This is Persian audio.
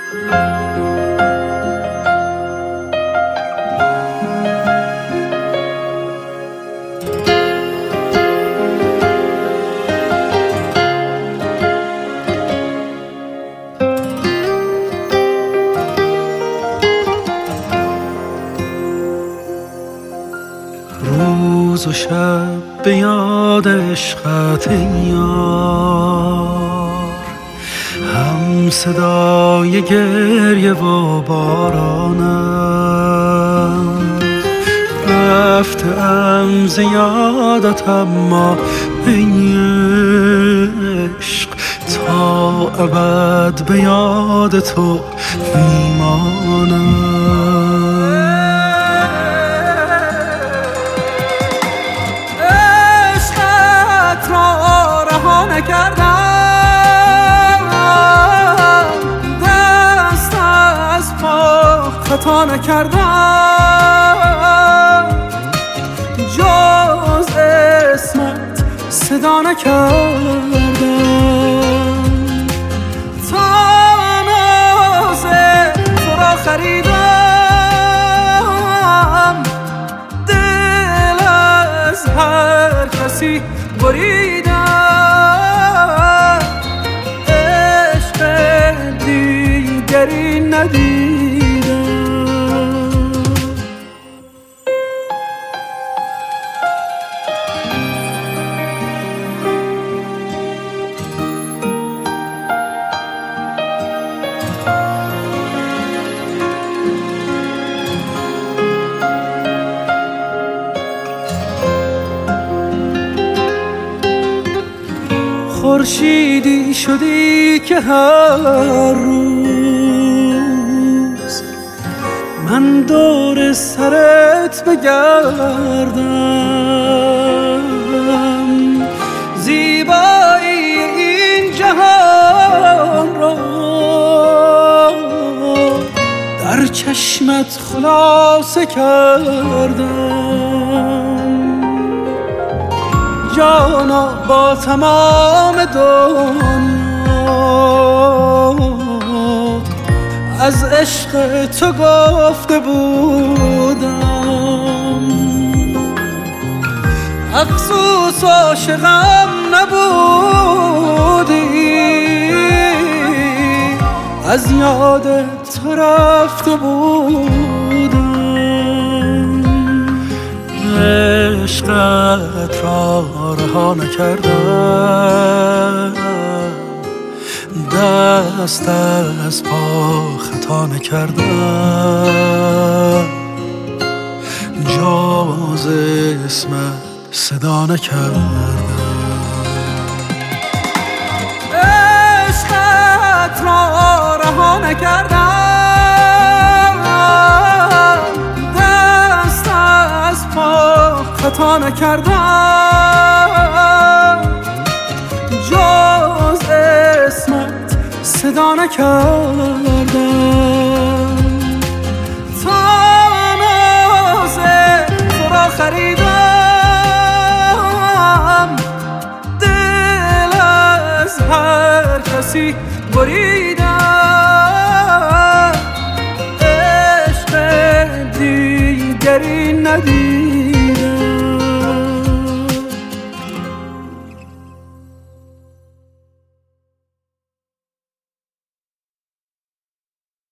روز و شب به یاد عشقت یار، هم صدای گریه و بارانم. رفتم ز یادت اما ای عشق، تا ابد به یاد تو میمانم. نکردم دست از پا خطا نکردم، جز اسمت صدا نکردم. تا ناز تو را خریدم، دل از هر کسی بریدم. دیگری ندیدم. خورشیدی شدی که هر روز من دور سرت بگردم. زیبایی این جهان را در چشمت خلاصه کردم. جانا با تمام دنیا از عشق تو گفته بودم. افسوس عاشقم نبودی، از یاد تو رفته بودم. عشقت را رها نکردم، دست از پا خطا نکردم، جز اسمت صدا نکردم. عشقت را رها نکردم، دست از پا خطا نکردم، جز اسمت صدا نکردم. تا ناز تو را خریدم، دل از هر کسی بریدم. عشق دیگری ندیدم.